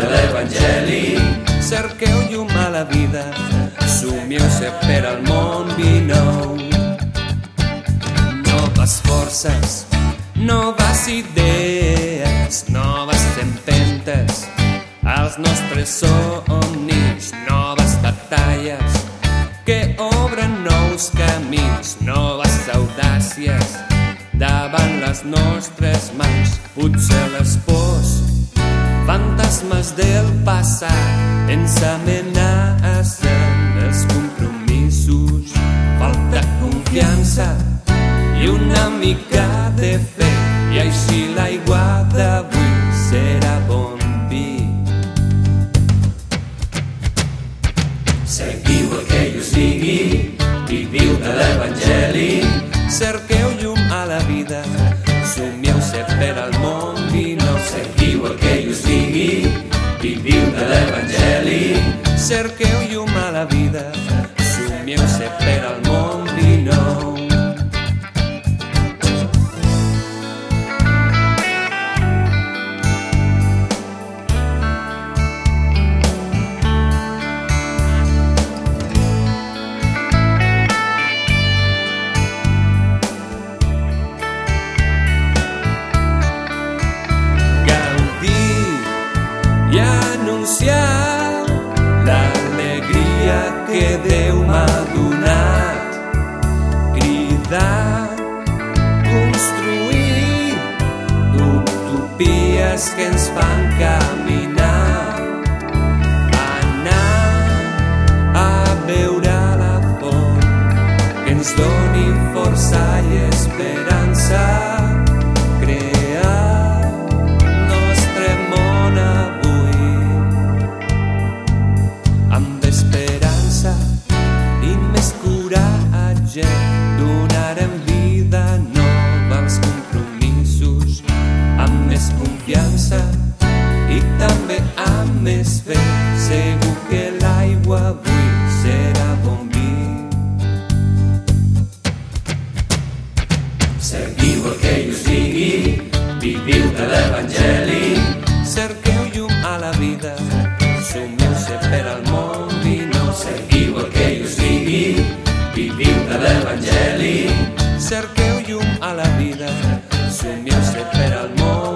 de l'Evangeli. Cerqueu llum a la vida, somieu-se per al món nou. Noves forces, noves idees, noves empentes als nostres somnis, noves batalles que obren nous camins, noves audàcies davant les nostres mans. Potser les pors, fantasmes del passat ens amenacen, els compromisos, falta confiança i una mica de fe, i així l'aigua d'avui serà bon vi. Seguiu el que jo us digui, viviu de l'Evangeli. Cerqueu llum a la vida, somieu-se per al món nou. Seguiu el que jo us digui, viviu de l'Evangeli. Cerqueu llum a la vida, somieu-se per al món nou. I anunciar l'alegria que Déu m'ha donat, cridar, construir utopies que ens fan caminar, anar a veure la font que ens doni força i esperança, donarem vida nova als compromisos, amb més confiança i també amb més fe. Segur que l'aigua avui serà bon vi. Seguiu el que jo us digui, viviu de l'Evangeli. Cerqueu llum a la vida, somieu-se per al món nou. Seguiu el que jo us digui, viviu de l'Evangeli. Cerqueu llum a la vida, somieu-se per al món